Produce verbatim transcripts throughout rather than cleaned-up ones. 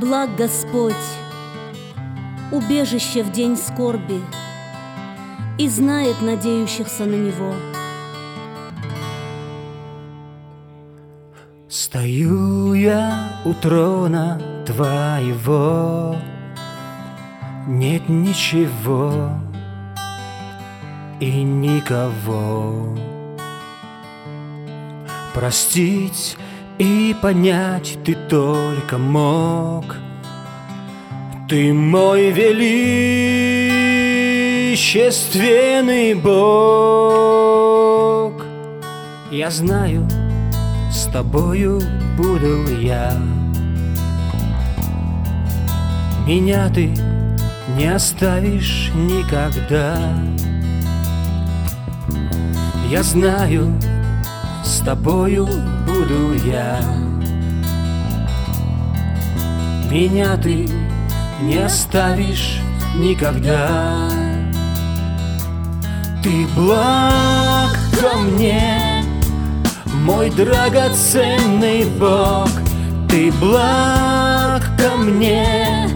благ Господь, убежище в день скорби, и знает надеющихся на Него. Стою я у трона Твоего, нет ничего и никого. Простить и понять Ты только мог. Ты мой величественный Бог. Я знаю, с Тобою буду я. Меня Ты не оставишь никогда. Я знаю, с Тобою буду я. Меня Ты не оставишь никогда. Ты благ ко мне, мой драгоценный Бог. Ты благ ко мне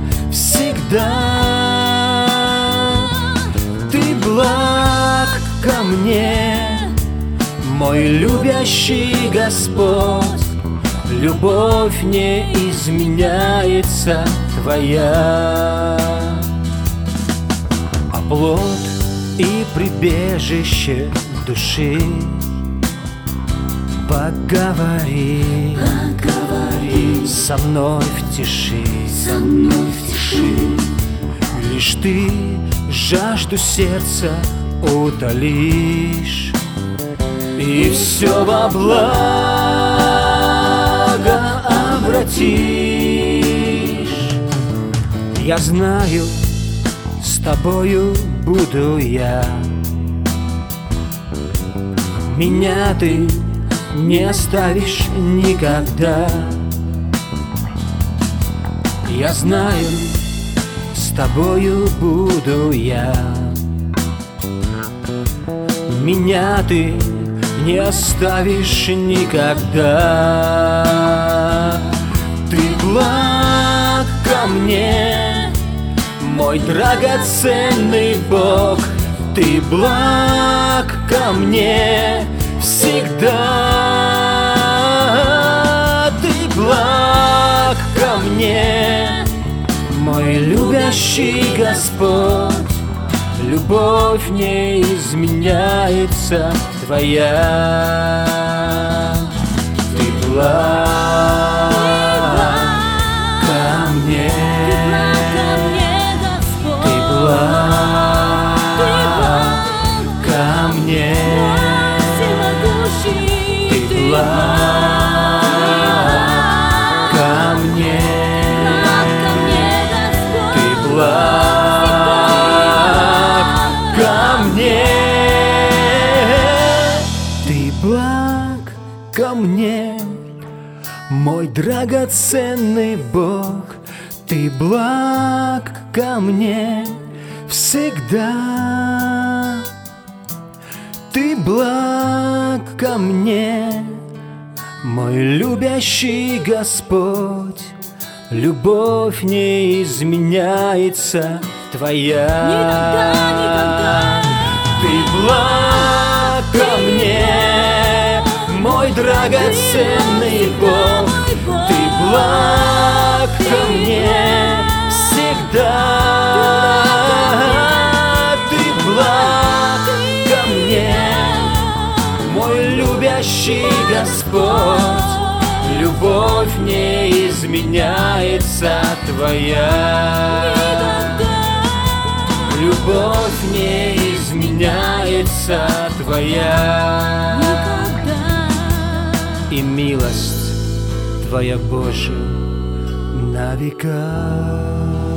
всегда. Ты благ ко мне, мой любящий Господь. Любовь не изменяется Твоя. Оплот и прибежище души, поговори, поговори со мной в тиши, со мной в тиши. Лишь Ты жажду сердца утолишь, и все во благо обратишь. Я знаю, с Тобою буду я. Меня Ты не оставишь никогда. Я знаю, с Тобою буду я. Меня Ты не оставишь никогда. Ты благ ко мне, мой драгоценный Бог. Ты благ ко мне всегда. Ты благ ко мне, мой любящий Господь. Любовь не изменяется Твоя. Ты благ ко мне, Ты благ ко мне, Ты благ ко мне, Ты благ ко мне. Ты благ ко мне, мой драгоценный Бог. Ты благ ко мне всегда. Ты благ ко мне, мой любящий Господь. Любовь не изменяется Твоя. Никогда, никогда. Ты благ ко мне, мой драгоценный Бог. Ты благ ко мне всегда. Ты благ ко мне, мой любящий Господь. Любовь не изменяется Твоя. Любовь не изменяется Твоя. Никогда. И милость Твоя, Боже, на века.